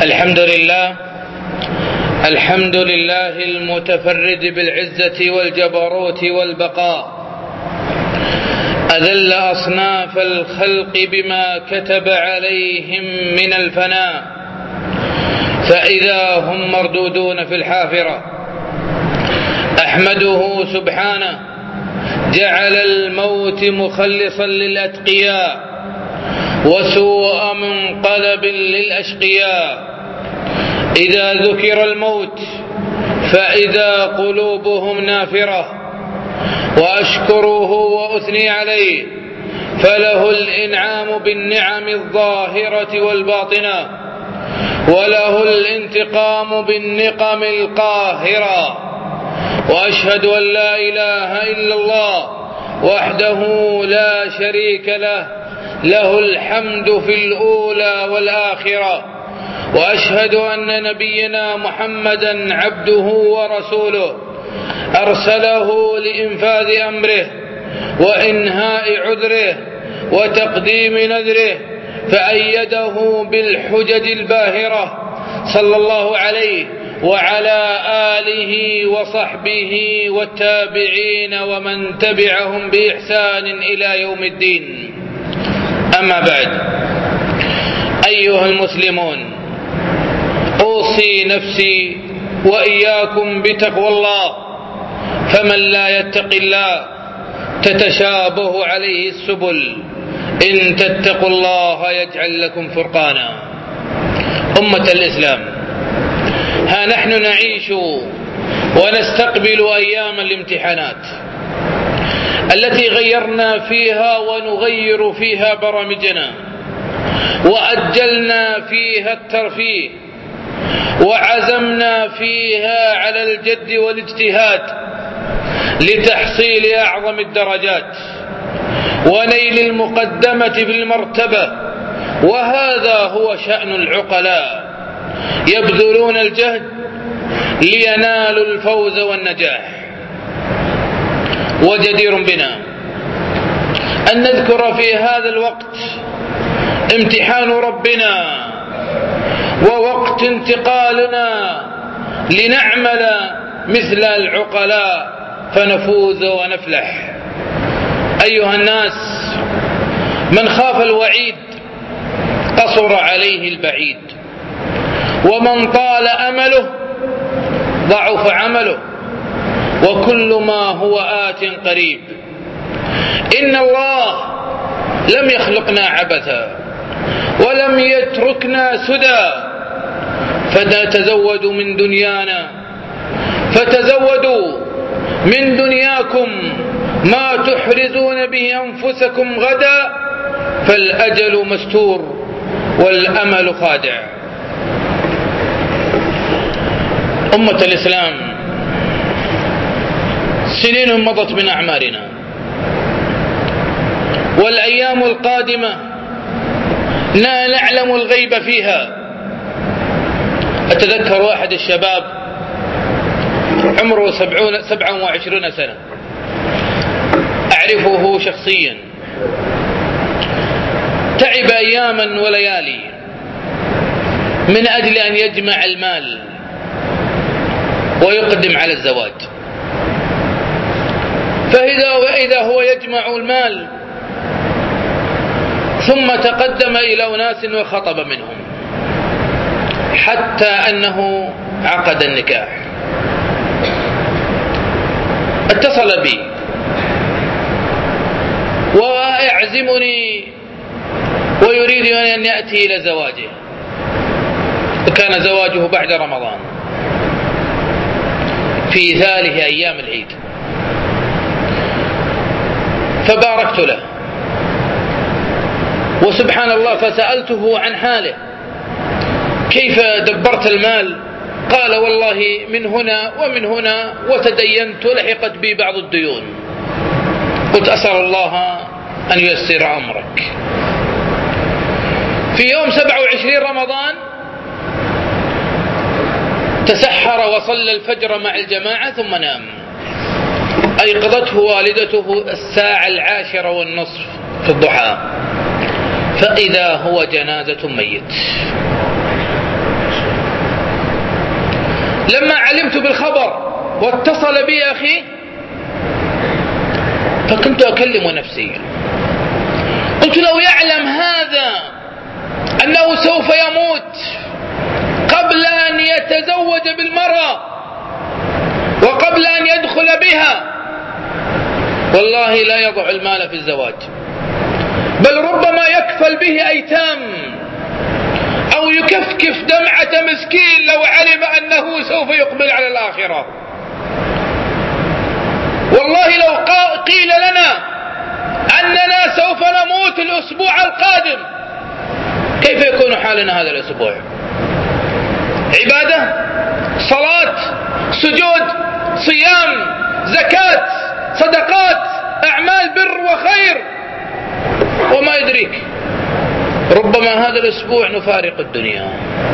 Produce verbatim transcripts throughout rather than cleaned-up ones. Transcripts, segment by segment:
الحمد لله الحمد لله المتفرد بالعزة والجبروت والبقاء، أذل أصناف الخلق بما كتب عليهم من الفناء، فإذا هم مردودون في الحافرة. أحمده سبحانه جعل الموت مخلصا للأتقياء وسوء منقلب للأشقياء. إذا ذكر الموت فإذا قلوبهم نافرة، وأشكره وأثني عليه، فله الإنعام بالنعم الظاهرة والباطنة، وله الانتقام بالنقم القاهرة. وأشهد أن لا إله إلا الله وحده لا شريك له، له الحمد في الأولى والآخرة. وأشهد أن نبينا محمدا عبده ورسوله، أرسله لإنفاذ أمره وإنهاء عذره وتقديم نذره، فأيده بالحجج الباهرة صلى الله عليه وعلى آله وصحبه والتابعين ومن تبعهم بإحسان إلى يوم الدين. أما بعد، أيها المسلمون، أوصي نفسي وإياكم بتقوى الله، فمن لا يتق الله تتشابه عليه السبل، إن تتقوا الله يجعل لكم فرقانا. أمة الإسلام، ها نحن نعيش ونستقبل أيام الامتحانات التي غيرنا فيها ونغير فيها برامجنا، وأجلنا فيها الترفيه، وعزمنا فيها على الجد والاجتهاد لتحصيل أعظم الدرجات ونيل المقدمة في المرتبة. وهذا هو شأن العقلاء، يبذلون الجهد لينالوا الفوز والنجاح. وجدير بنا أن نذكر في هذا الوقت امتحان ربنا ووقت انتقالنا لنعمل مثل العقلاء فنفوز ونفلح. أيها الناس، من خاف الوعيد قصر عليه البعيد، ومن طال أمله ضعف عمله، وكل ما هو آت قريب. إن الله لم يخلقنا عبثا ولم يتركنا سدى، فتزودوا من دنيانا فتزودوا من دنياكم ما تحرزون به أنفسكم غدا، فالأجل مستور والأمل خادع. أمة الإسلام، سنين مضت من أعمارنا، والأيام القادمة لا نعلم الغيب فيها. أتذكر واحد الشباب عمره سبعون سبعة وعشرين سنة، أعرفه شخصيا، تعب أياما وليالي من أجل أن يجمع المال ويقدم على الزواج. فإذا وإذا هو يجمع المال ثم تقدم إلى أناس وخطب منهم، حتى أنه عقد النكاح. اتصل بي ويعزمني ويريد أن يأتي إلى زواجه، وكان زواجه بعد رمضان في ثالث أيام العيد. فباركت له، وسبحان الله فسألته عن حاله، كيف دبرت المال؟ قال: والله من هنا ومن هنا، وتدينت ولحقت بي بعض الديون. قلت: أسأل الله أن ييسر أمرك. في يوم سبعة وعشرين رمضان تسحر وصلى الفجر مع الجماعة ثم نام. أيقظته والدته الساعة العاشرة والنصف في الضحى، فإذا هو جنازة ميت. لما علمت بالخبر واتصل بي أخي فكنت أكلم نفسي، قلت لو يعلم هذا أنه سوف يموت قبل أن يتزوج بالمرأة وقبل أن يدخل بها والله لا يضع المال في الزواج، بل ربما يكفل به أيتام أو يكفكف دمعة مسكين لو علم أنه سوف يقبل على الآخرة. والله لو قيل لنا أننا سوف نموت الأسبوع القادم كيف يكون حالنا هذا الأسبوع؟ عبادة، صلاة، سجود، صيام، زكاة، صدقات، أعمال بر وخير، وما يدريك ربما هذا الأسبوع نفارق الدنيا.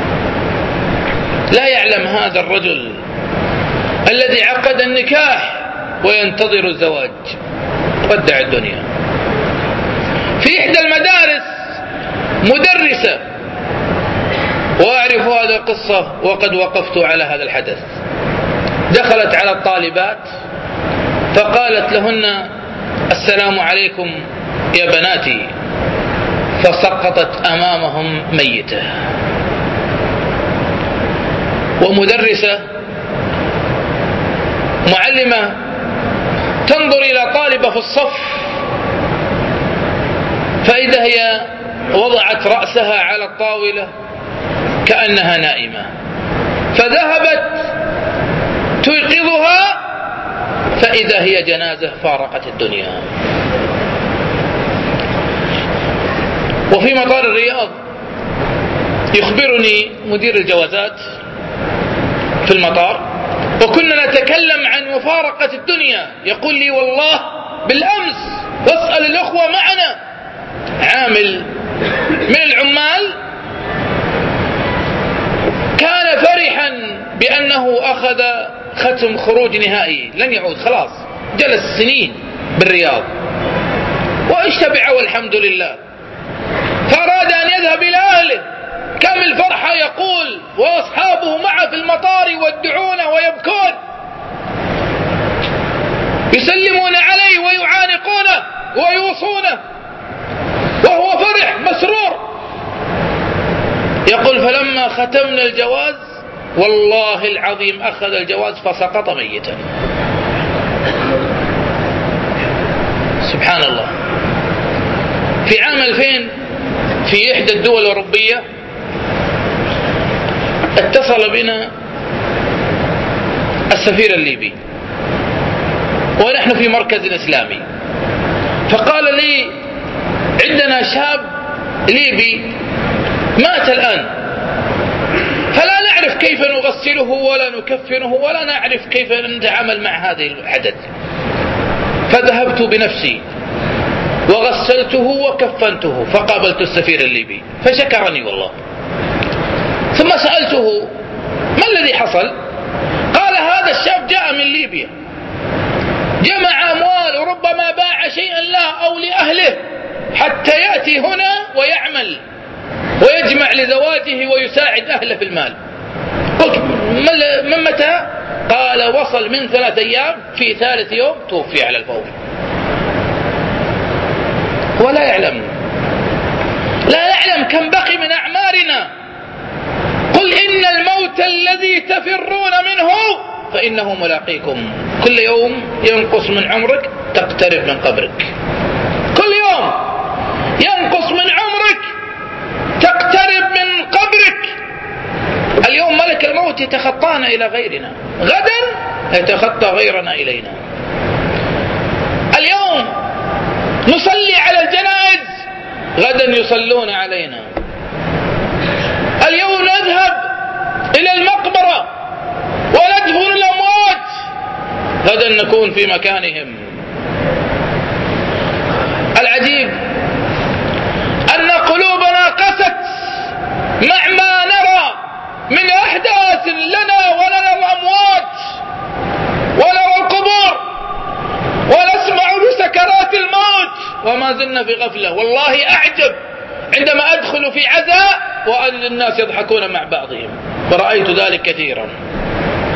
لا يعلم هذا الرجل الذي عقد النكاح وينتظر الزواج ودع الدنيا. في إحدى المدارس مدرسة، وأعرف هذا القصة وقد وقفت على هذا الحدث، دخلت على الطالبات فقالت لهن السلام عليكم يا بناتي، فسقطت أمامهم ميتة. ومدرسة معلمة تنظر إلى طالبة في الصف فإذا هي وضعت رأسها على الطاولة كأنها نائمة، فذهبت توقظها فإذا هي جنازة فارقت الدنيا. وفي مطار الرياض يخبرني مدير الجوازات في المطار، وكنا نتكلم عن مفارقة الدنيا، يقول لي والله بالأمس واسأل الأخوة معنا عامل من العمال كان فرحا بأنه أخذ ختم خروج نهائي لن يعود، خلاص جلس سنين بالرياض واشتبع والحمد لله، فأراد أن يذهب إلى أهله كم الفرحة يقول، وأصحابه معه في المطار يودعونه ويبكون يسلمون عليه ويعانقونه ويوصونه وهو فرح مسرور. يقول فلما ختمنا الجواز والله العظيم أخذ الجواز فسقط ميتا. سبحان الله. في عام ألفين في إحدى الدول الأوروبية اتصل بنا السفير الليبي ونحن في مركز إسلامي، فقال لي عندنا شاب ليبي مات الآن، فلا نعرف كيف نغسله ولا نكفنه ولا نعرف كيف نتعامل مع هذه الحدث. فذهبت بنفسي وغسلته وكفنته فقابلت السفير الليبي فشكرني والله، ثم سألته ما الذي حصل؟ قال هذا الشاب جاء من ليبيا جمع أموال وربما باع شيئا له أو لأهله حتى يأتي هنا ويعمل ويجمع لزواجه ويساعد أهله في المال. قلت من متى؟ قال وصل من ثلاث أيام، في ثالث يوم توفي على الفور. ولا يعلم لا يعلم كم بقي من أعمارنا. قل إن الموت الذي تفرون منه فإنه ملاقيكم، كل يوم ينقص من عمرك تقترب من قبرك، كل يوم ينقص من عمرك تقترب من قبرك. اليوم ملك الموت يتخطانا إلى غيرنا، غدا يتخطى غيرنا إلينا. اليوم نصلي على الجنائز غدا يصلون علينا. اليوم نذهب إلى المقبرة وندفن الأموات غدا نكون في مكانهم. العجيب أن قلوبنا قست مع ما نرى من أحداث لنا ونرى الأموات ونرى القبور ونسمع بسكرات الموت وما زلنا في غفلة. والله أعجب عندما أدخل في عزاء وأن الناس يضحكون مع بعضهم، ورأيت ذلك كثيرا.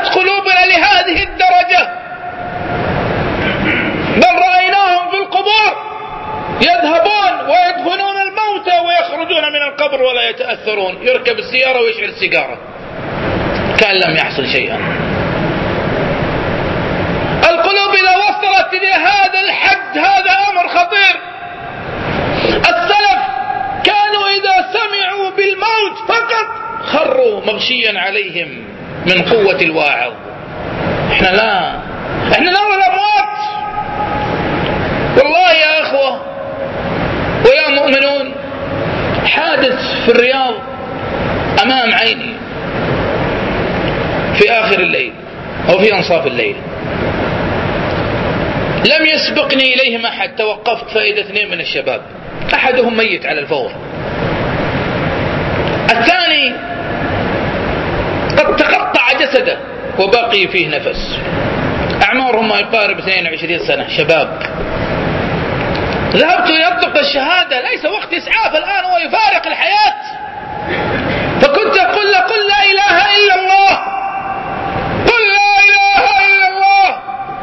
وصلت قلوبنا لهذه الدرجة، بل رأيناهم في القبور يذهبون ويدفنون الموتى ويخرجون من القبر ولا يتأثرون، يركب السيارة ويشعل السيجارة كأن لم يحصل شيئا. القلوب إذا وصلت إلى هذا الحد هذا أمر خطير. السلف كانوا إذا سمعوا بالموت فقط خروا مغشيا عليهم من قوة الواعظ. احنا لا، احنا نرى الأموات. والله يا أخوة ويا مؤمنون، حادث في الرياض أمام عيني في آخر الليل أو في أنصاف الليل، لم يسبقني إليهم أحد. توقفت فإذا اثنين من الشباب، أحدهم ميت على الفور، الثاني قد تقطع جسده وباقي فيه نفس، أعمارهم ما يقارب اثنين وعشرين سنة، شباب. ذهبت لأطلق الشهادة، ليس وقت إسعاف الآن، هو يفارق الحياة. فكنت أقول له قل لا إله إلا الله، قل لا إله إلا الله.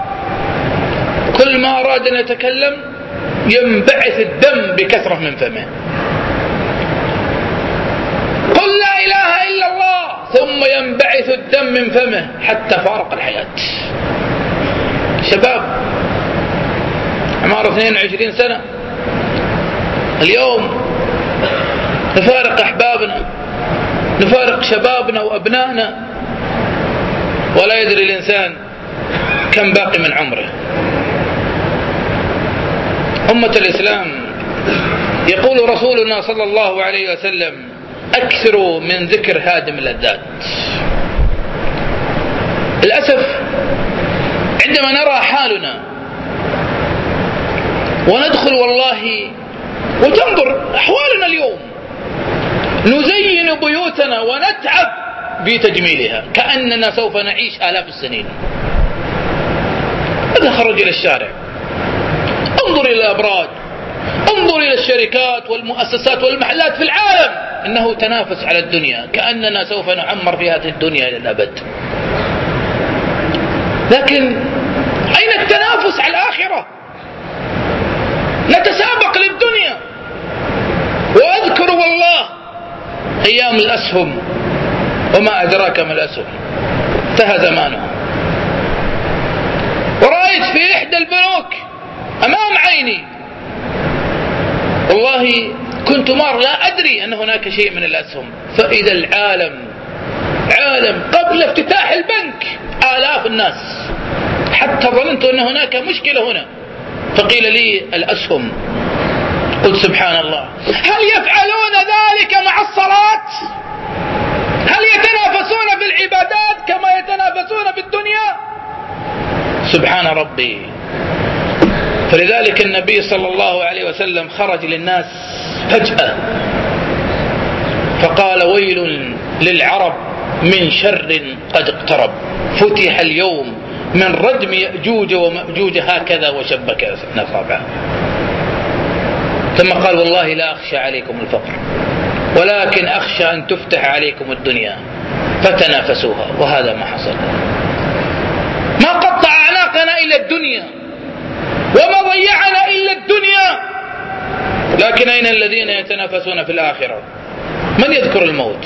كل ما أراد أن يتكلم ينبعث الدم بكثرة من فمه. قل لا إله إلا الله، ثم ينبعث الدم من فمه حتى فارق الحياة. شباب عمره اثنين وعشرين سنة. اليوم نفارق أحبابنا، نفارق شبابنا وأبنائنا، ولا يدري الإنسان كم باقي من عمره. أمة الإسلام، يقول رسولنا صلى الله عليه وسلم: أكثروا من ذكر هادم اللذات. للأسف عندما نرى حالنا وندخل والله وتنظر أحوالنا اليوم، نزين بيوتنا ونتعب في تجميلها كأننا سوف نعيش آلاف السنين. إذا خرج إلى الشارع انظر إلى الأبراج، انظر إلى الشركات والمؤسسات والمحلات في العالم، إنه تنافس على الدنيا كأننا سوف نعمر في هذه الدنيا إلى الأبد. لكن أين التنافس على الآخرة؟ نتسابق للدنيا. وأذكر والله أيام الأسهم، وما أدراك ما الأسهم، انتهى زمانها. ورأيت في إحدى البنوك أمام عيني، والله كنت مار لا أدري أن هناك شيء من الأسهم، فإذا العالم عالم قبل افتتاح البنك آلاف الناس، حتى ظننت أن هناك مشكلة هنا، فقيل لي الأسهم. قلت سبحان الله، هل يفعلون ذلك مع الصلاة؟ هل يتنافسون في العبادات كما يتنافسون في الدنيا؟ سبحان ربي. فلذلك النبي صلى الله عليه وسلم خرج للناس فجأة فقال: ويل للعرب من شر قد اقترب، فتح اليوم من ردم يأجوج ومأجوج هكذا وشبك نصابه. ثم قال: والله لا أخشى عليكم الفقر، ولكن أخشى أن تفتح عليكم الدنيا فتنافسوها. وهذا ما حصل. ما قطع أعناقنا إلا الدنيا، وما ضيعنا إلا الدنيا. لكن أين الذين يتنافسون في الآخرة؟ من يذكر الموت؟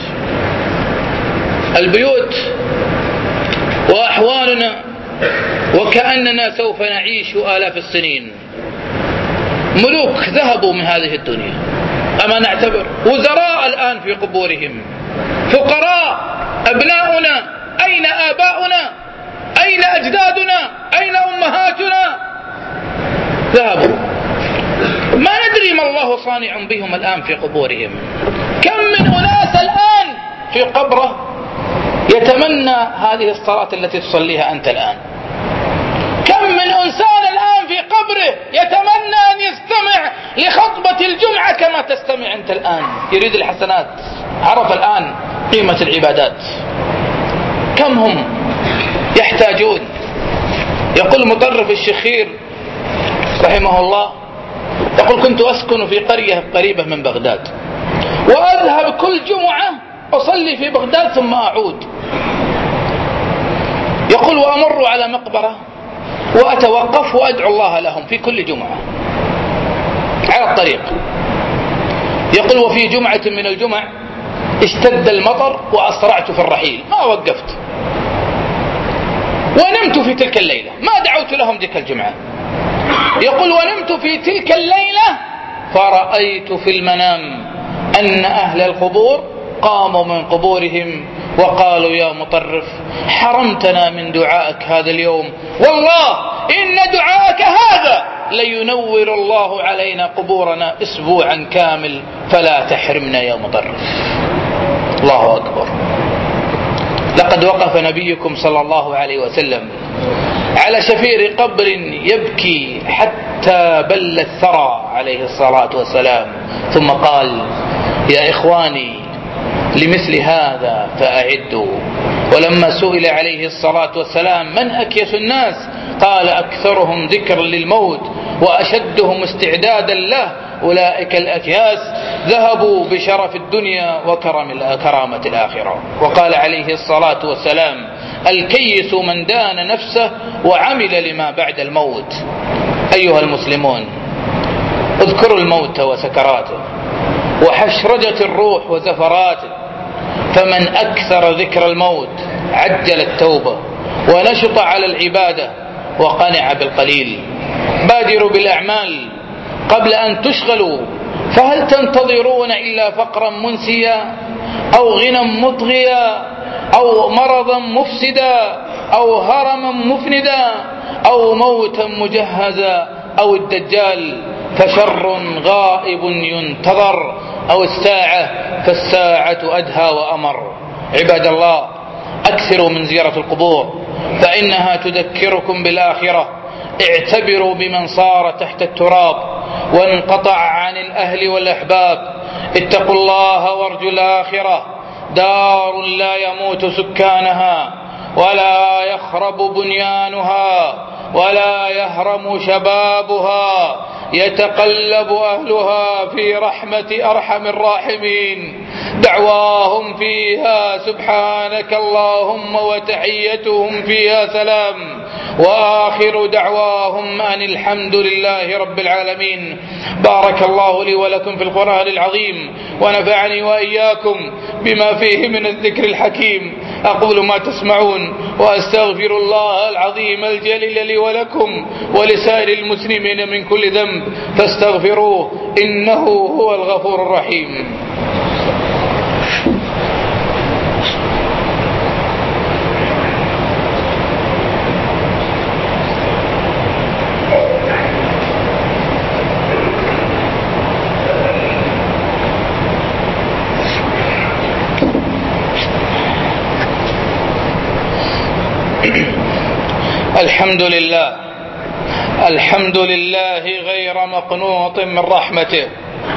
البيوت وأحوالنا وكأننا سوف نعيش آلاف السنين. ملوك ذهبوا من هذه الدنيا، أما نعتبر وزراء الآن في قبورهم، فقراء. أبناؤنا أين آباؤنا؟ أين أجدادنا؟ أين أمهاتنا؟ ذهبوا، ما ندري ما الله صانع بهم الآن في قبورهم. كم من أناس الآن في قبره يتمنى هذه الصلاة التي تصليها أنت الآن. كم من إنسان الآن في قبره يتمنى أن يستمع لخطبة الجمعة كما تستمع أنت الآن، يريد الحسنات، عرف الآن قيمة العبادات. كم هم يحتاجون. يقول مطرف الشخير رحمه الله، يقول: كنت أسكن في قرية قريبة من بغداد، وأذهب كل جمعة أصلي في بغداد ثم أعود. يقول وأمر على مقبرة وأتوقف وأدعو الله لهم في كل جمعة على الطريق. يقول وفي جمعة من الجمع اشتد المطر وأسرعت في الرحيل، ما وقفت ونمت في تلك الليلة، ما دعوت لهم تلك الجمعة. يقول ونمت في تلك الليلة فرأيت في المنام أن أهل القبور قاموا من قبورهم وقالوا يا مطرف حرمتنا من دعائك هذا اليوم، والله إن دعائك هذا لينور الله علينا قبورنا أسبوعا كامل، فلا تحرمنا يا مطرف. الله أكبر. لقد وقف نبيكم صلى الله عليه وسلم على شفير قبر يبكي حتى بل الثرى عليه الصلاة والسلام، ثم قال يا إخواني لمثل هذا فأعدوا. ولما سئل عليه الصلاة والسلام من أكيس الناس قال أكثرهم ذكرا للموت وأشدهم استعدادا له، أولئك الأكياس ذهبوا بشرف الدنيا وكرم كرامة الآخرة. وقال عليه الصلاة والسلام الكيس من دان نفسه وعمل لما بعد الموت. أيها المسلمون، اذكروا الموت وسكراته وحشرجة الروح وزفراته، فمن أكثر ذكر الموت عجل التوبة ونشط على العبادة وقنع بالقليل. بادروا بالأعمال قبل أن تشغلوا، فهل تنتظرون إلا فقرا منسيا أو غنى مطغيا أو مرضا مفسدا أو هرما مفندا أو موتا مجهزا أو الدجال فشر غائب ينتظر أو الساعة فالساعة أدهى وأمر. عباد الله، أكثروا من زيارة القبور فإنها تذكركم بالآخرة. اعتبروا بمن صار تحت التراب وانقطع عن الأهل والأحباب. اتقوا الله وارجوا الآخرة، دار لا يموت سكانها ولا يخرب بنيانها ولا يهرم شبابها، يتقلب أهلها في رحمة أرحم الراحمين. دعواهم فيها سبحانك اللهم وتحيتهم فيها سلام، وآخر دعواهم أن الحمد لله رب العالمين. بارك الله لي ولكم في القرآن العظيم ونفعني وإياكم بما فيه من الذكر الحكيم. أقول ما تسمعون وأستغفر الله العظيم الجليل لي ولكم ولسائر المسلمين من كل ذنب فاستغفروه إنه هو الغفور الرحيم. الحمد لله الحمد لله غير مقنوط من رحمته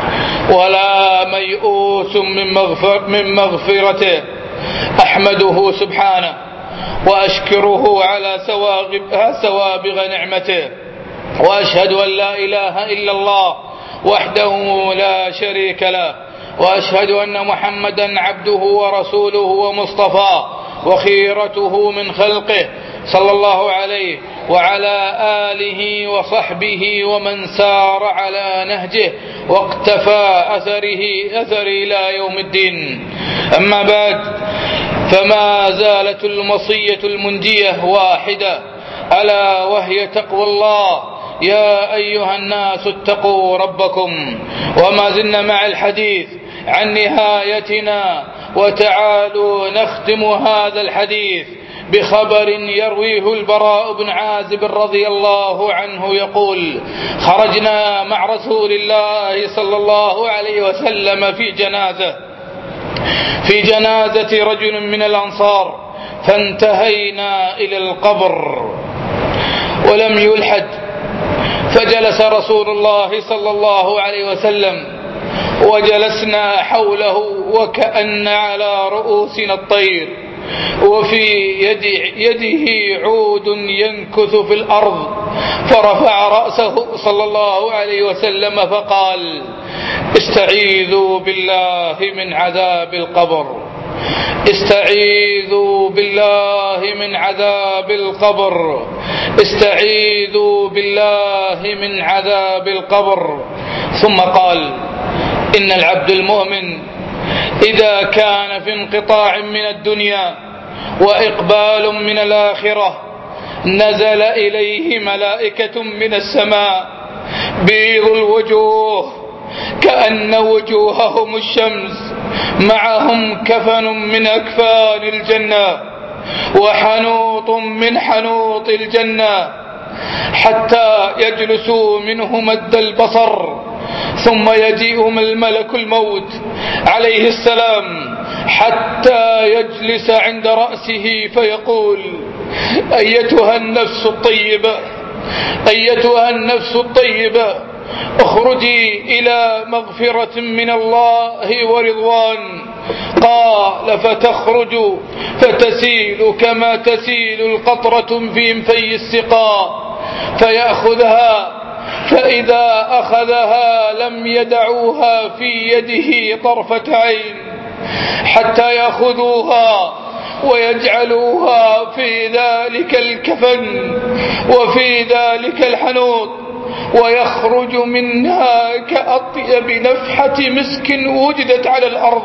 ولا ميؤوس من, مغفر من مغفرته. أحمده سبحانه وأشكره على سوابغ نعمته، وأشهد أن لا إله إلا الله وحده لا شريك له، وأشهد أن محمدا عبده ورسوله ومصطفاه وخيرته من خلقه صلى الله عليه وعلى آله وصحبه ومن سار على نهجه واقتفى أثره أثر إلى يوم الدين. أما بعد، فما زالت المصية المنجية واحدة، ألا وهي تقوى الله. يا أيها الناس اتقوا ربكم. وما زلنا مع الحديث عن نهايتنا، وتعالوا نختم هذا الحديث بخبر يرويه البراء بن عازب رضي الله عنه يقول: خرجنا مع رسول الله صلى الله عليه وسلم في جنازة في جنازة رجل من الأنصار، فانتهينا إلى القبر ولم يلحد، فجلس رسول الله صلى الله عليه وسلم وجلسنا حوله وكأن على رؤوسنا الطير، وفي يد يده عود ينكث في الأرض، فرفع رأسه صلى الله عليه وسلم فقال: استعيذوا بالله من عذاب القبر. استعيذوا بالله من عذاب القبر، استعيذوا بالله من عذاب القبر. ثم قال: إن العبد المؤمن إذا كان في انقطاع من الدنيا وإقبال من الآخرة نزل إليه ملائكة من السماء بيض الوجوه كأن وجوههم الشمس، معهم كفن من أكفان الجنة وحنوط من حنوط الجنة، حتى يجلسوا منه مد البصر، ثم يجيءهم الملك الموت عليه السلام حتى يجلس عند رأسه فيقول: أيتها النفس الطيبة، أيتها النفس الطيبة، اخرجي إلى مغفرة من الله ورضوان. قال: فتخرج فتسيل كما تسيل القطرة في انفي السقاء، فيأخذها، فإذا أخذها لم يدعوها في يده طرفة عين حتى يأخذوها ويجعلوها في ذلك الكفن وفي ذلك الحنوط، ويخرج منها كأطيب نفحة مسك وجدت على الأرض.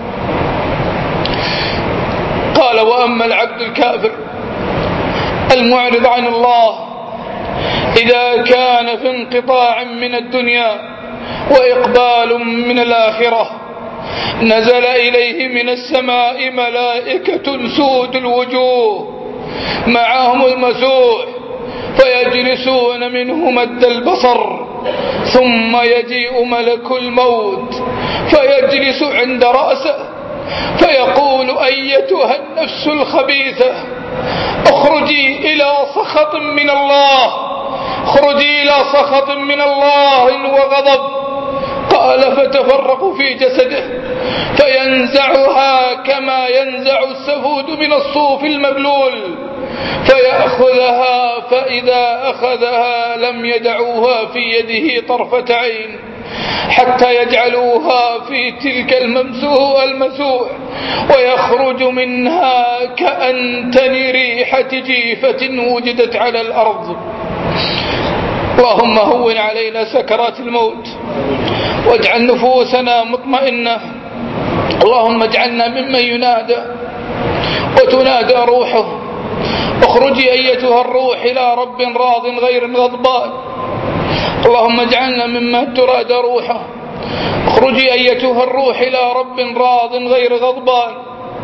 قال: وأما العبد الكافر المعرض عن الله إذا كان في انقطاع من الدنيا وإقبال من الآخرة نزل إليه من السماء ملائكة سود الوجوه معهم المسوح، فيجلسون منه مد البصر، ثم يجيء ملك الموت فيجلس عند رأسه فيقول: أيتها النفس الخبيثة، اخرجي إلى سخط من الله، اخرجي إلى سخط من الله وغضب. قال: فتفرق في جسده فينزعها كما ينزع السفود من الصوف المبلول، فيأخذها، فإذا أخذها لم يدعوها في يده طرفة عين حتى يجعلوها في تلك الممسوح المسوح، ويخرج منها كأنتن ريحة جيفة وجدت على الأرض. اللهم هون علينا سكرات الموت واجعل نفوسنا مطمئنة. اللهم اجعلنا ممن ينادى وتنادى روحه: اخرجي أيتها الروح إلى رب راض غير غضبان. اللهم اجعلنا ممن تراد روحه: اخرجي أيتها الروح إلى رب راض غير غضبان.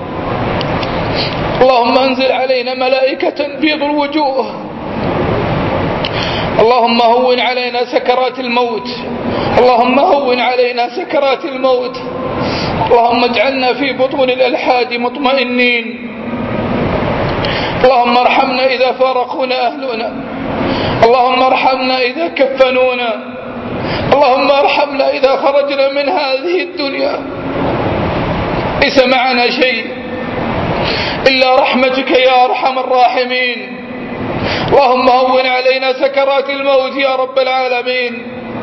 اللهم انزل علينا ملائكة بيض الوجوه. اللهم هون علينا سكرات الموت، اللهم هون علينا سكرات الموت. اللهم اجعلنا في بطون الألحاد مطمئنين. اللهم ارحمنا إذا فارقونا أهلنا، اللهم ارحمنا إذا كفنونا، اللهم ارحمنا إذا خرجنا من هذه الدنيا ليس معنا شيء إلا رحمتك يا أرحم الراحمين. اللهم هون علينا سكرات الموت يا رب العالمين.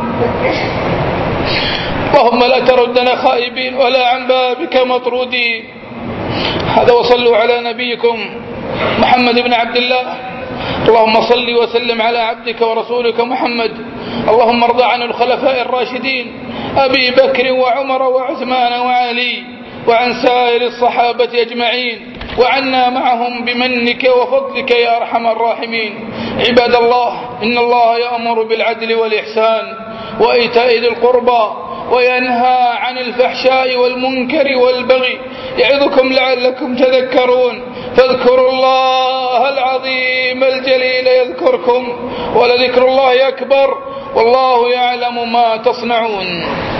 اللهم لا تردنا خائبين ولا عن بابك مطرودين. هذا وصلوا على نبيكم محمد بن عبد الله. اللهم صل وسلم على عبدك ورسولك محمد. اللهم ارض عن الخلفاء الراشدين أبي بكر وعمر وعثمان وعلي، وعن سائر الصحابة أجمعين، وعنا معهم بمنك وفضلك يا أرحم الراحمين. عباد الله، إن الله يأمر بالعدل والإحسان وإيتاء ذي القربى وينهى عن الفحشاء والمنكر والبغي، يعظكم لعلكم تذكرون. فاذكروا الله العظيم الجليل يذكركم، ولذكر الله أكبر، والله يعلم ما تصنعون.